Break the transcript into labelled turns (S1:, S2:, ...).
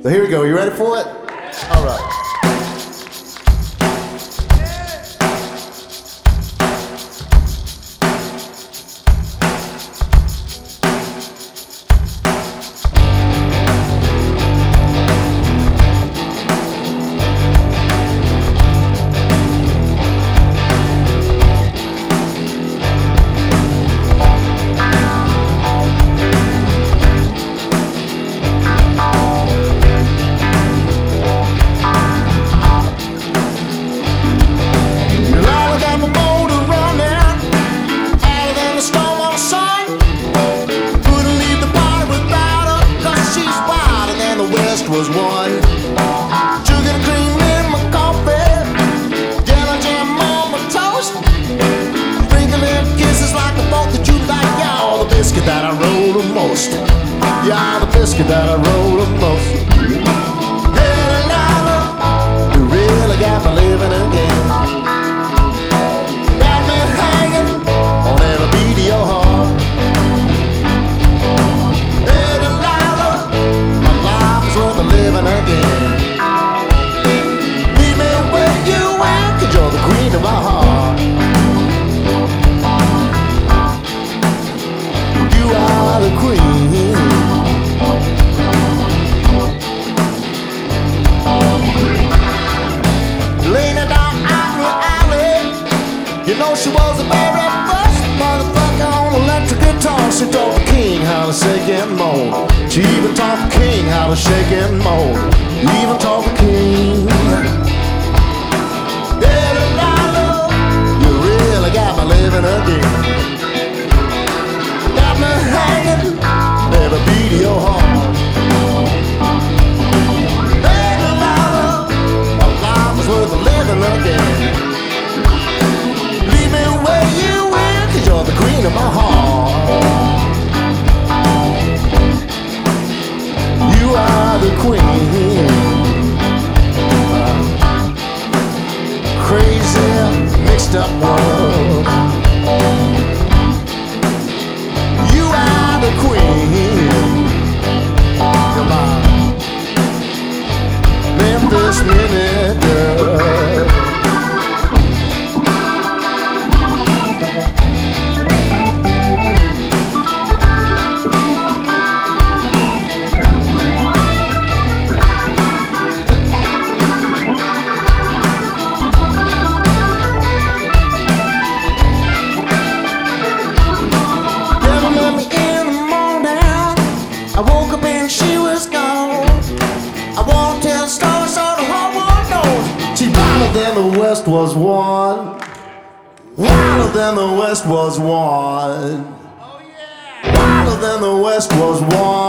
S1: So here we go. You ready for it? All right. Was one sugar and cream in my coffee, yellow jam on my toast, sprinkling kisses like the boat that you like. Y'all, the biscuit that I roll the most. Y'all, the biscuit that I roll the most. Hey, Lila, you really got me living again. Got me hanging on every beat of your heart. Hey, Lila, my life is worth living again. Leave me where you at, 'cause you're the queen of my heart. You are the queen. Lena down Ivory Alley, you know she was the very first motherfucker on electric guitar. She taught the king how to shake and moan. She even taught the king how to shake and moan. Even taught the king. Yeah, Delilah, you really got me living again. Got me hanging every beat of your heart. Hey, Delilah, my life is worth living again. Leave me where you at, 'cause you're the queen of my heart. You are the queen. Crazy, mixed up world. You are the queen. Come on, Memphis Minute Girl. I woke up and she was gone. I won't tell stories so the whole world knows. She wilder than the West was one. Wilder than the West was one. Wilder than the West was one.